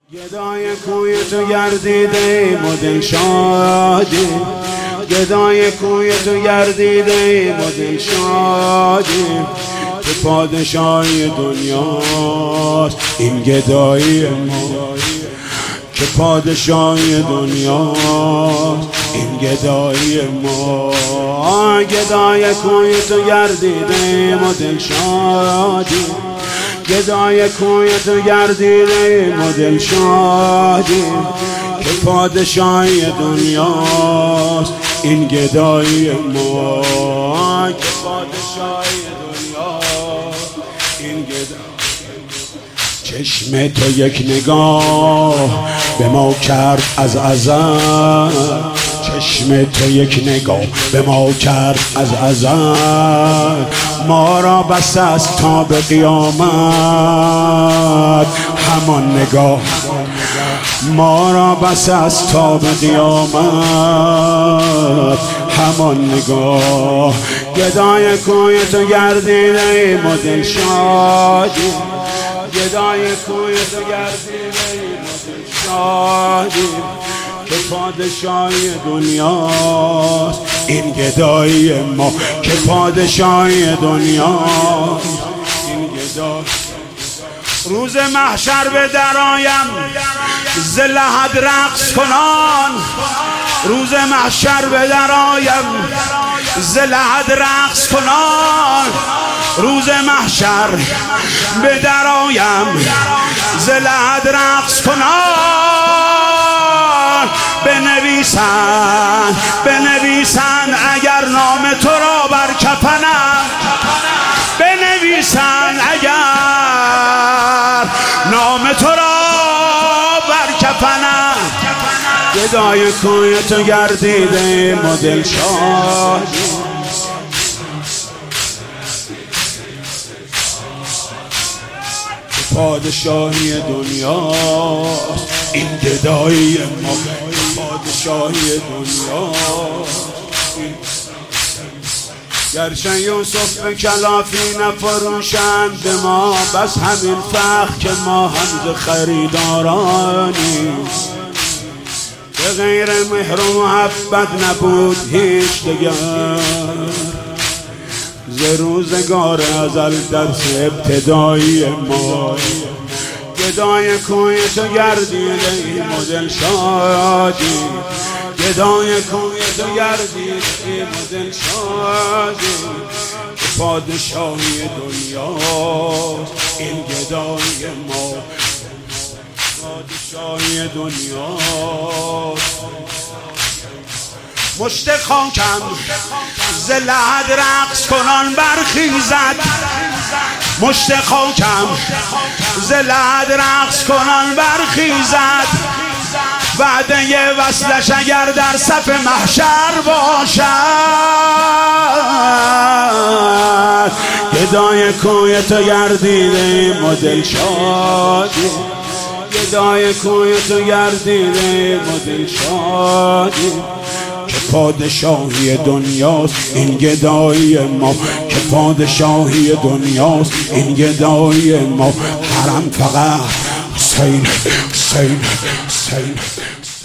گدای کوی تو گردیده مدل شادی، گدای کوی تو گردیده مدل شادی، که پادشاهی دنیاست این گدایی ما، که پادشاهی دنیاست این گدایی ما. گدای کوی تو گردیده مدل شادی، گدای کوی تو گردیده مدل شادی، که پادشاهی دنیاست این گدایی ما، که پادشاهی دنیاست این گدایی. چشم تو یک نگاه به ما کرد از ازل، چشم تو یک نگاه به ما کرد از ازل، ما را بس است تا به قیامت همان نگاه، ما را بس است تا به قیامت همان نگاه. گدای کوی تو گردیده مدل شادی، گدای کوی تو گردیده مدل شادی، که پادشاهی دنیاست این گدایی ما، که پادشاهی دنیاست این گدایی. روز محشر به درایم ز لحد رقص کنان، روز محشر به درایم ز لحد رقص کنان، روز محشر به درایم ز لحد رقص کنان. بنویسن اگر نام تو را بر کفنم، بنویسن اگر نام تو را بر کفنم. گدای کوی تو گردیده مدل شادی، پادشاهی دنیاست این گدایی ما، پادشاهی دنیاست. گرچه یوسف به کلافی نفروشند به ما، بس همین فخر که ما هم ز خریدارانی، به غیر مهر و محبت نبود هیچ دگر، ز روزگار ازل درس ابتدایی ما. گدای کوی تو گردیده مدل شادی، گدای کوی تو گردیده مدل شادی، که پادشاهی دنیاست این گدای ما، پادشاهی دنیاست. مشت خاکم ز لحد رقص کنان برخیزد، مشت خاکم ز لحد رقص کنان برخیزد، وعده وصلش اگر در صف محشر باشد. گدای کوی تو گردیده مدل شادی، گدای کوی تو گردیده مدل شادی، که پادشاهی دنیاست این گدایی ما، که پادشاهی دنیاست این گدایی ما. حرم فقط حسین حسین حسین